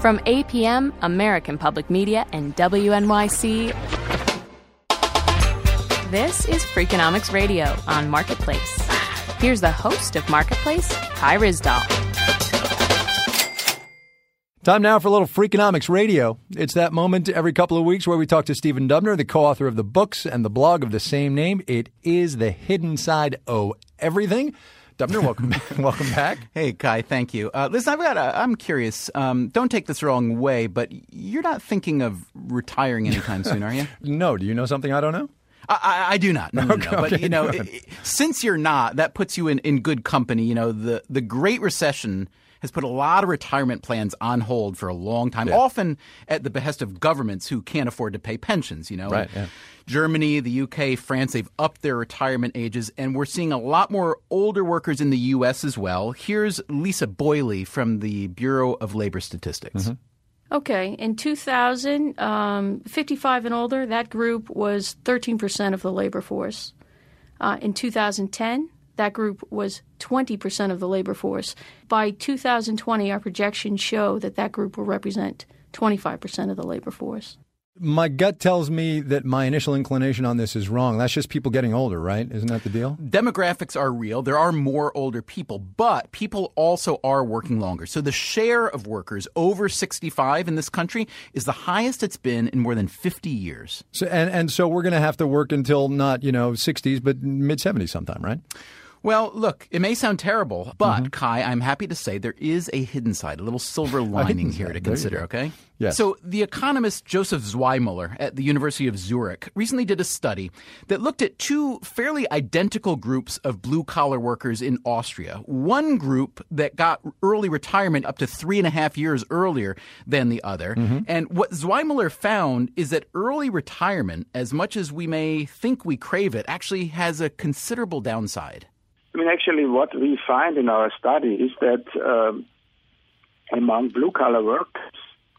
From APM, American Public Media, and WNYC, this is Freakonomics Radio on Marketplace. Here's the host of Marketplace, Kai Ryssdal. Time now for a little Freakonomics Radio. It's that moment every couple of weeks where we talk to Stephen Dubner, the co-author of the books and the blog of the same name. It is The Hidden Side of Everything. Dubner, welcome back. Hey, Kai, thank you. Listen, I'm curious. Don't take this the wrong way, but you're not thinking of retiring anytime soon, are you? No. Do you know something I don't know? I do not. No. But, since you're not, that puts you in good company. The Great Recession has put a lot of retirement plans on hold for a long time, often at the behest of governments who can't afford to pay pensions, Right, yeah. Germany, the UK, France, they've upped their retirement ages, and we're seeing a lot more older workers in the U.S. as well. Here's Lisa Boyle from the Bureau of Labor Statistics. Mm-hmm. Okay. In 2000, 55 and older, that group was 13% of the labor force. In 2010, that group was 20% of the labor force. By 2020, our projections show that group will represent 25% of the labor force. My gut tells me that my initial inclination on this is wrong. That's just people getting older, right? Isn't that the deal? Demographics are real. There are more older people, but people also are working longer. So the share of workers over 65 in this country is the highest it's been in more than 50 years. So, and so we're going to have to work until not, 60s, but mid-70s sometime, right? Well, look, it may sound terrible, but Kai, I'm happy to say there is a hidden side, a little silver lining here to consider, okay? Yes. So the economist Joseph Zweimüller at the University of Zurich recently did a study that looked at two fairly identical groups of blue-collar workers in Austria. One group that got early retirement up to 3.5 years earlier than the other. And what Zweimüller found is that early retirement, as much as we may think we crave it, actually has a considerable downside. Actually, what we find in our study is that among blue-collar workers,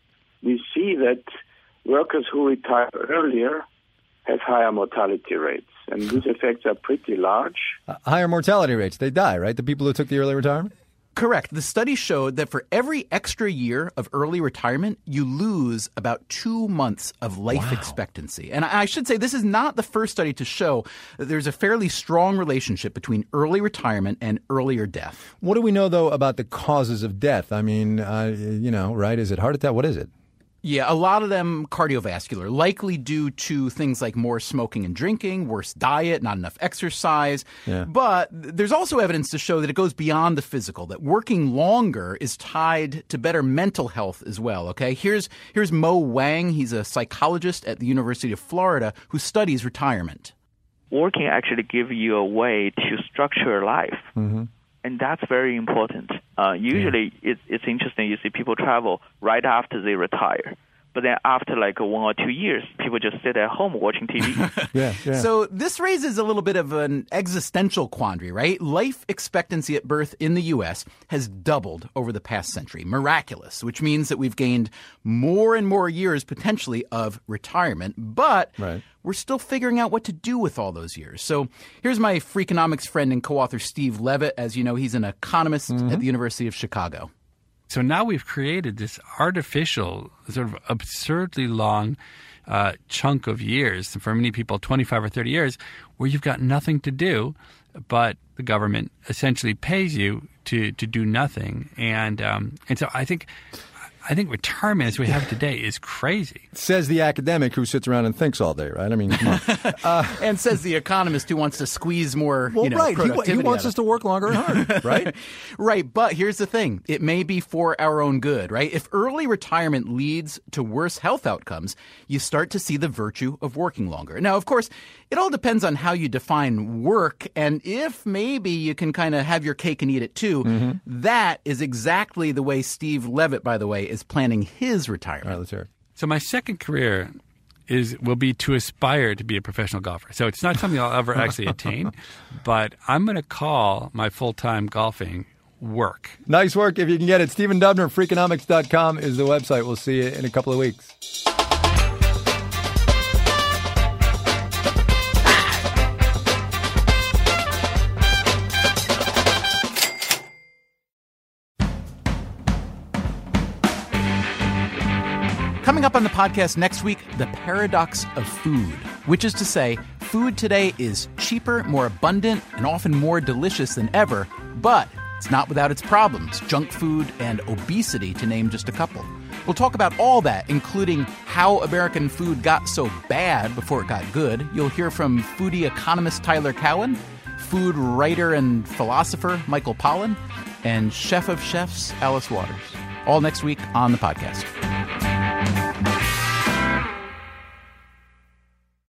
we see that workers who retire earlier have higher mortality rates. And these effects are pretty large. Higher mortality rates. They die, right? The people who took the early retirement? Correct. The study showed that for every extra year of early retirement, you lose about 2 months of life expectancy. And I should say this is not the first study to show that there's a fairly strong relationship between early retirement and earlier death. What do we know, though, about the causes of death? I mean, right? Is it heart attack? What is it? Yeah, a lot of them cardiovascular, likely due to things like more smoking and drinking, worse diet, not enough exercise. Yeah. But there's also evidence to show that it goes beyond the physical, that working longer is tied to better mental health as well, okay? Here's Mo Wang. He's a psychologist at the University of Florida who studies retirement. Working actually gives you a way to structure life. Mm-hmm. And that's very important. Usually, it's interesting. You see people travel right after they retire. But then after 1 or 2 years, people just sit at home watching TV. Yeah. So this raises a little bit of an existential quandary, right? Life expectancy at birth in the U.S. has doubled over the past century. Miraculous, which means that we've gained more and more years potentially of retirement. But we're still figuring out what to do with all those years. So here's my Freakonomics friend and co-author Steve Levitt. As you know, he's an economist at the University of Chicago. So now we've created this artificial, sort of absurdly long chunk of years, for many people 25 or 30 years, where you've got nothing to do, but the government essentially pays you to do nothing. And so I think retirement as we have today is crazy. Says the academic who sits around and thinks all day, right? I mean, come on. And says the economist who wants to squeeze more, productivity. He wants us to work longer and harder, right? Right. But here's the thing. It may be for our own good, right? If early retirement leads to worse health outcomes, you start to see the virtue of working longer. Now, of course, it all depends on how you define work. And if maybe you can kind of have your cake and eat it too, that is exactly the way Steve Levitt, by the way, is planning his retirement. All right, let's hear it. So my second career will be to aspire to be a professional golfer. So it's not something I'll ever actually attain, but I'm going to call my full-time golfing work. Nice work if you can get it. Stephen Dubner, Freakonomics.com is the website. We'll see you in a couple of weeks. Coming up on the podcast next week, the paradox of food, which is to say, food today is cheaper, more abundant, and often more delicious than ever, but it's not without its problems, junk food and obesity, to name just a couple. We'll talk about all that, including how American food got so bad before it got good. You'll hear from foodie economist Tyler Cowen, food writer and philosopher Michael Pollan, and chef of chefs Alice Waters. All next week on the podcast.